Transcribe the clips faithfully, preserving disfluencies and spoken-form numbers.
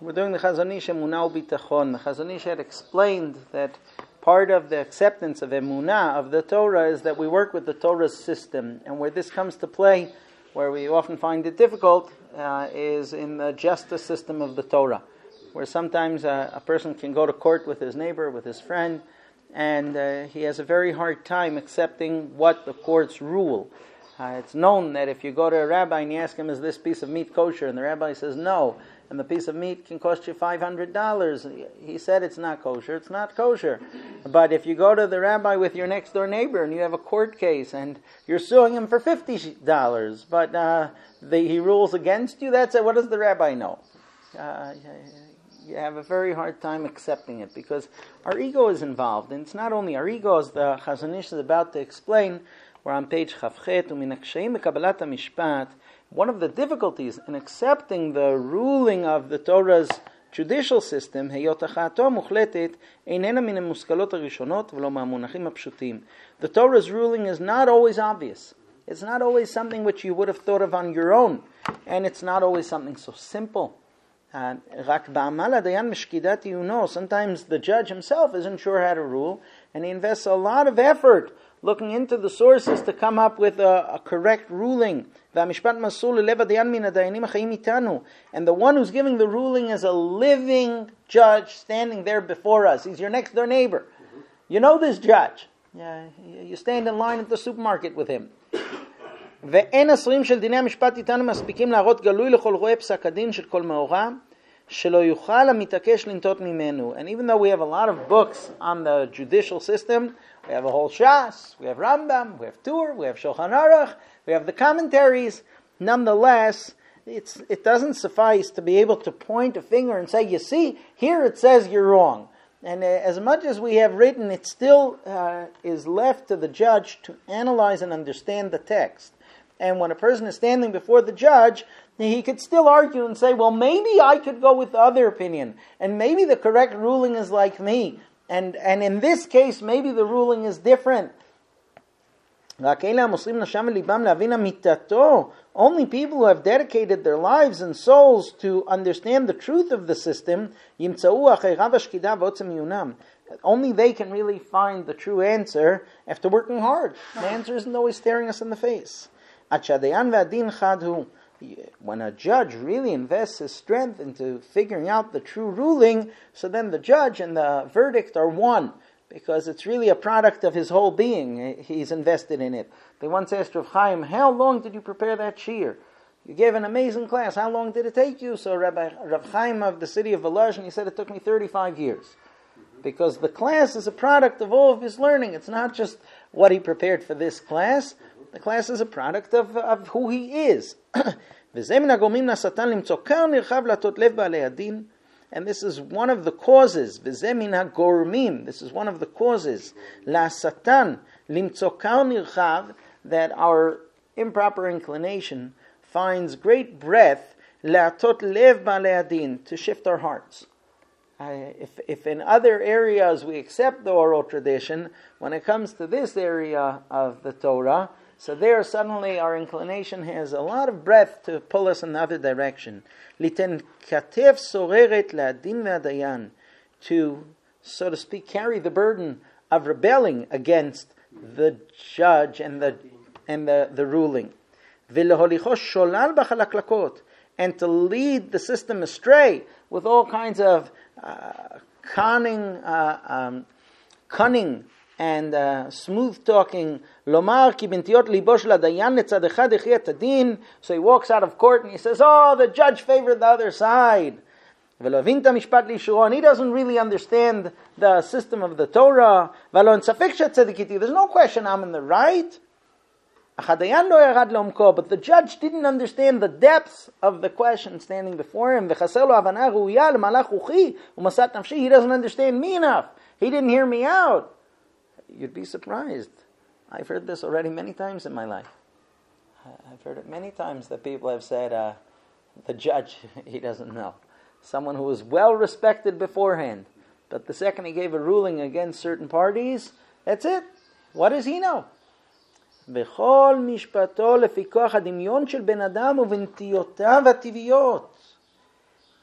We're doing the Chazon Ish Emunah U'Bitachon. The Chazon Ish had explained that part of the acceptance of Emunah, of the Torah, is that we work with the Torah's system. And where this comes to play, where we often find it difficult, uh, is in the justice system of the Torah, where sometimes uh, a person can go to court with his neighbor, with his friend, and uh, he has a very hard time accepting what the courts rule. Uh, it's known that if you go to a rabbi and you ask him, is this piece of meat kosher? And the rabbi says no, and the piece of meat can cost you five hundred dollars. He said it's not kosher, it's not kosher. But if you go to the rabbi with your next door neighbor and you have a court case and you're suing him for fifty dollars, but uh, the, he rules against you, that's it. What does the rabbi know? Uh, you have a very hard time accepting it because our ego is involved. And it's not only our ego, as the Chazon Ish is about to explain. We're on page Chavchet, U'min ha'kshaim b'kabbalat ha'mishpat. One of the difficulties in accepting the ruling of the Torah's judicial system, היות הכרעתו המוחלטת, איננה מן המושכלות הראשונות ולא מהמונחים הפשוטים. The Torah's ruling is not always obvious. It's not always something which you would have thought of on your own. And it's not always something so simple. רק בעמל הדיין משקידת עיונו. Sometimes the judge himself isn't sure how to rule, and he invests a lot of effort looking into the sources to come up with a, a correct ruling. And the one who's giving the ruling is a living judge standing there before us. He's your next door neighbor. You know this judge. Yeah, you stand in line at the supermarket with him. ואין עשרים של דיני המשפט איתנו מספיקים להראות גלוי לכל רואה פסק הדין של כל מאורע שלא יוכל המתעקש לנטות ממנו. And even though we have a lot of books on the judicial system, we have a whole Shas, we have Rambam, we have Tur, we have Shulchan Aruch, we have the commentaries. Nonetheless, it's, it doesn't suffice to be able to point a finger and say, you see, here it says you're wrong. And uh, as much as we have written, it still uh, is left to the judge to analyze and understand the text. And when a person is standing before the judge, he could still argue and say, well, maybe I could go with the other opinion. And maybe the correct ruling is like me. And and in this case, maybe the ruling is different. Only people who have dedicated their lives and souls to understand the truth of the system, only they can really find the true answer after working hard. The answer isn't always staring us in the face. When a judge really invests his strength into figuring out the true ruling, so then the judge and the verdict are one, because it's really a product of his whole being. He's invested in it. They once asked Rav Chaim, how long did you prepare that shiur? You gave an amazing class. How long did it take you? So Rabbi Rav Chaim of the city of Volozhin, he said it took me thirty-five years. Because the class is a product of all of his learning. It's not just what he prepared for this class. The class is a product of, of who he is. And this is one of the causes. This is one of the causes. That our improper inclination finds great breadth to shift our hearts. Uh, if, if in other areas we accept the oral tradition, when it comes to this area of the Torah, so there suddenly our inclination has a lot of breadth to pull us in the other direction. Liten katef soreret la'adin ve'adayan, to, so to speak, carry the burden of rebelling against the judge and the and the, the ruling. V'leholicho sholal b'chalaklakot, and to lead the system astray with all kinds of uh, conning, uh, um, cunning and uh, smooth talking. Lomar ki b'ntiot libo shel hadayan letzad echad echiyat hadin. So he walks out of court and he says, "Oh, the judge favored the other side." V'lo havin ta mishpat li'ishuro, and he doesn't really understand the system of the Torah. V'lo en safek shetzedekiti, there's no question I'm in the right. But the judge didn't understand the depths of the question standing before him. He doesn't understand me enough. He didn't hear me out. You'd be surprised. I've heard this already many times in my life. I've heard it many times that people have said, uh, the judge, he doesn't know. Someone who was well respected beforehand. But the second he gave a ruling against certain parties, that's it. What does he know? בכל משפטו לפי כוח הדמיון של בן אדם ובנטיותיו הטבעיות.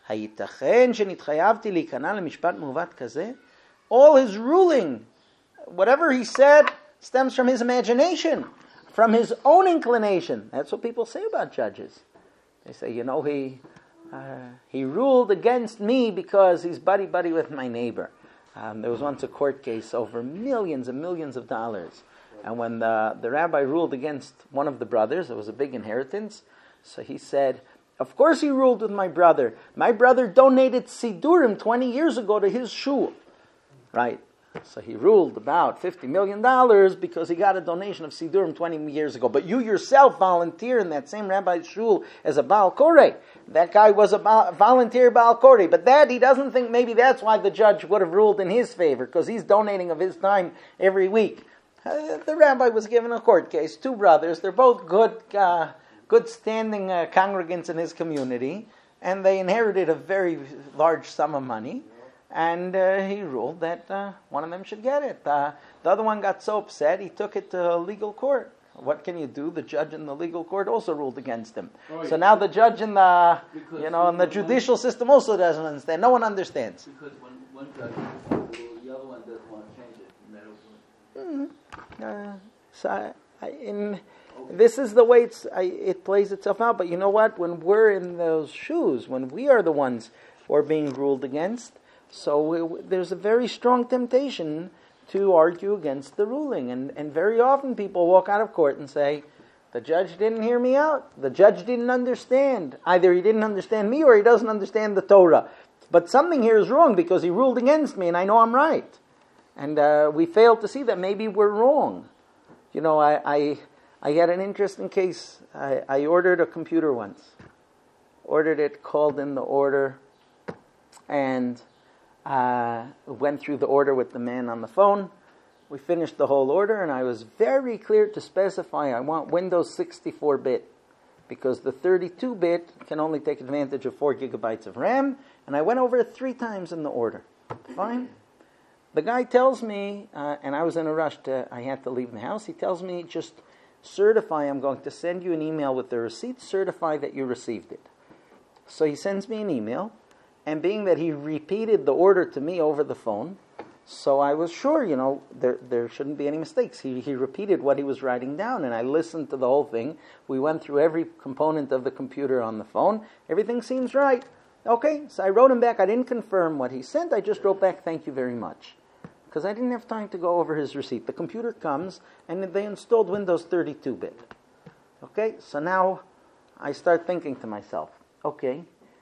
הייתכן שנתחייבתי להיכנע למשפט מעוות כזה? All his ruling, whatever he said, stems from his imagination, from his own inclination. That's what people say about judges. They say, you know, he uh, he ruled against me because he's buddy-buddy with my neighbor. Um, there was once a court case over millions and millions of dollars. And when the, the rabbi ruled against one of the brothers, it was a big inheritance, so he said, of course he ruled with my brother. My brother donated Sidurim twenty years ago to his shul. Right? So he ruled about fifty million dollars because he got a donation of Sidurim twenty years ago. But you yourself volunteer in that same rabbi's shul as a Baal Koreh. That guy was a Baal, volunteer Baal Koreh. But that, he doesn't think maybe that's why the judge would have ruled in his favor, because he's donating of his time every week. Uh, the rabbi was given a court case, two brothers. They're both good, uh, good standing uh, congregants in his community. And they inherited a very large sum of money. And uh, he ruled that uh, one of them should get it. Uh, the other one got so upset, he took it to legal court. What can you do? The judge in the legal court also ruled against him. Oh, yeah. So now the judge in the, because you know, in the judicial one, system also doesn't understand. No one understands. Because when one judge wants to rule, the other one doesn't want to change it. Mm-hmm. Uh, so I, I, in, this is the way it's, I, it plays itself out. But you know what? When we're in those shoes, when we are the ones who are being ruled against, so we, there's a very strong temptation to argue against the ruling. And, and very often people walk out of court and say, the judge didn't hear me out. The judge didn't understand. Either he didn't understand me or he doesn't understand the Torah. But something here is wrong because he ruled against me and I know I'm right. And uh, we fail to see that maybe we're wrong. You know, I I, I had an interesting case. I, I ordered a computer once. Ordered it, called in the order, and uh, went through the order with the man on the phone. We finished the whole order, and I was very clear to specify I want Windows sixty-four bit, because the thirty-two bit can only take advantage of four gigabytes of RAM, and I went over it three times in the order. Fine. The guy tells me, uh, and I was in a rush, to, I had to leave the house, he tells me, just certify, I'm going to send you an email with the receipt, certify that you received it. So he sends me an email, and being that he repeated the order to me over the phone, so I was sure, you know, there there shouldn't be any mistakes. He he repeated what he was writing down, and I listened to the whole thing. We went through every component of the computer on the phone. Everything seems right. Okay, so I wrote him back. I didn't confirm what he sent. I just wrote back, thank you very much. Because I didn't have time to go over his receipt. The computer comes, and they installed Windows thirty-two bit. Okay, so now I start thinking to myself, okay,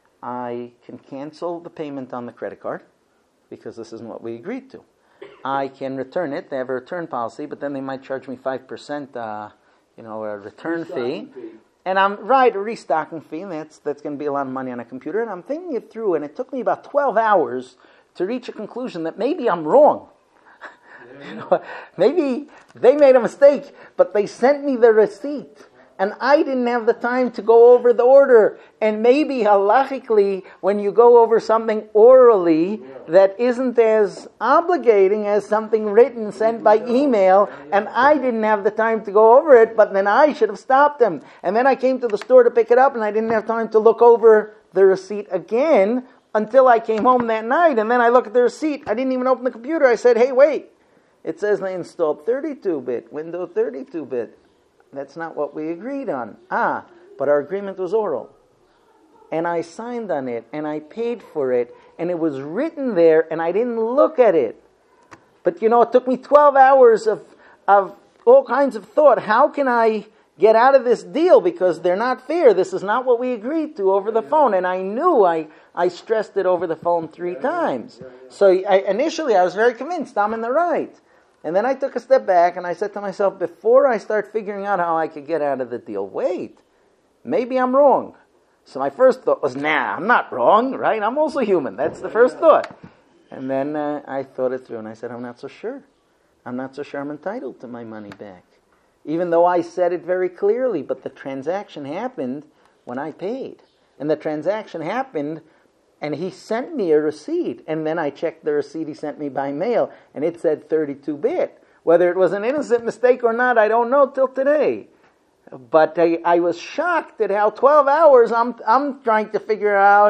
I can cancel the payment on the credit card, because this isn't what we agreed to. I can return it. They have a return policy, but then they might charge me five percent, uh, you know, a return fee. fee. And I'm, right, a restocking fee, and that's, that's going to be a lot of money on a computer. And I'm thinking it through, and it took me about twelve hours to reach a conclusion that maybe I'm wrong. You know, maybe they made a mistake, but they sent me the receipt. And I didn't have the time to go over the order. And maybe halachically, when you go over something orally that isn't as obligating as something written sent by email, and I didn't have the time to go over it, but then I should have stopped them. And then I came to the store to pick it up, and I didn't have time to look over the receipt again until I came home that night. And then I look at the receipt. I didn't even open the computer. I said, hey, wait. It says they installed thirty-two bit, Windows thirty-two bit. That's not what we agreed on. Ah, but our agreement was oral. And I signed on it, and I paid for it, and it was written there, and I didn't look at it. But, you know, it took me twelve hours of, of all kinds of thought. How can I get out of this deal? Because they're not fair. This is not what we agreed to over the phone. And I knew I, I stressed it over the phone three times. So I, initially I was very convinced I'm in the right. And then I took a step back and I said to myself, before I start figuring out how I could get out of the deal, wait, maybe I'm wrong. So my first thought was, nah, I'm not wrong, right? I'm also human. That's the first thought. And then uh, I thought it through and I said, I'm not so sure. I'm not so sure I'm entitled to my money back. Even though I said it very clearly, but the transaction happened when I paid. And the transaction happened and he sent me a receipt. And then I checked the receipt he sent me by mail, and it said thirty-two bit. Whether it was an innocent mistake or not, I don't know till today. But I, I was shocked at how twelve hours I'm I'm trying to figure out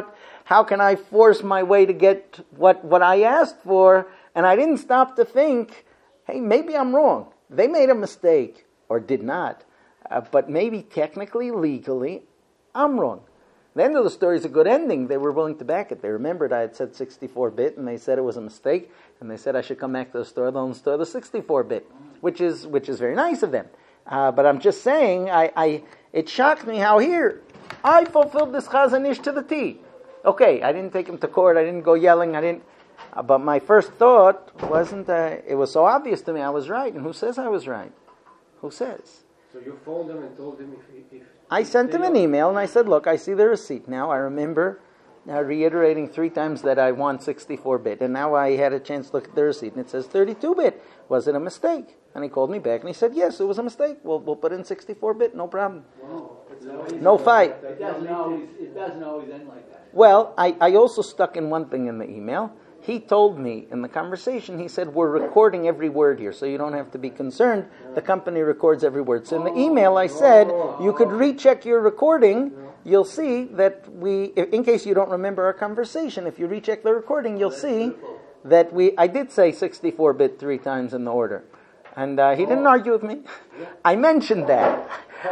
how can I force my way to get what, what I asked for? And I didn't stop to think, hey, maybe I'm wrong. They made a mistake, or did not. Uh, but maybe technically, legally, I'm wrong. The end of the story is a good ending. They were willing to back it. They remembered I had said sixty-four bit, and they said it was a mistake, and they said I should come back to the store. They'll store the sixty-four bit, which is which is very nice of them. Uh, but I'm just saying, I, I it shocked me how here I fulfilled this Chazon Ish to the T. Okay, I didn't take him to court. I didn't go yelling. I didn't. Uh, but my first thought wasn't. Uh, it was so obvious to me I was right. And who says I was right? Who says? So you phoned them and told them if... if I sent him an email and I said, look, I see the receipt now. I remember uh, reiterating three times that I want sixty-four bit. And now I had a chance to look at the receipt and it says thirty-two bit. Was it a mistake? And he called me back and he said, yes, it was a mistake. We'll, we'll put in sixty-four bit, no problem. Wow. No fight. It doesn't always, it doesn't always end like that. Well, I, I also stuck in one thing in the email. He told me in the conversation, he said, we're recording every word here, so you don't have to be concerned. The company records every word. So in the email I said, you could recheck your recording. You'll see that we, in case you don't remember our conversation, if you recheck the recording, you'll see that we, I did say sixty-four bit three times in the order. And uh, he didn't argue with me. I mentioned that.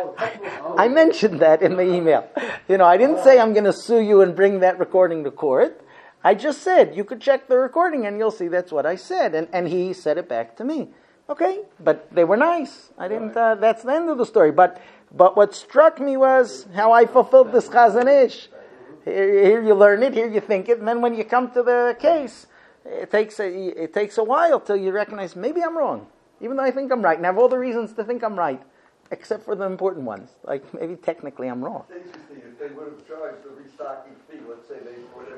I mentioned that in the email. You know, I didn't say I'm going to sue you and bring that recording to court. I just said, you could check the recording and you'll see that's what I said. And and he said it back to me. Okay, but they were nice. I didn't, uh, that's the end of the story. But but what struck me was how I fulfilled this Chazon Ish. Here, here you learn it, here you think it, and then when you come to the case, it takes a, it takes a while till you recognize, maybe I'm wrong. Even though I think I'm right, and I have all the reasons to think I'm right, except for the important ones. Like, maybe technically I'm wrong. It's interesting, if they would have charged the restocking fee, let's say they would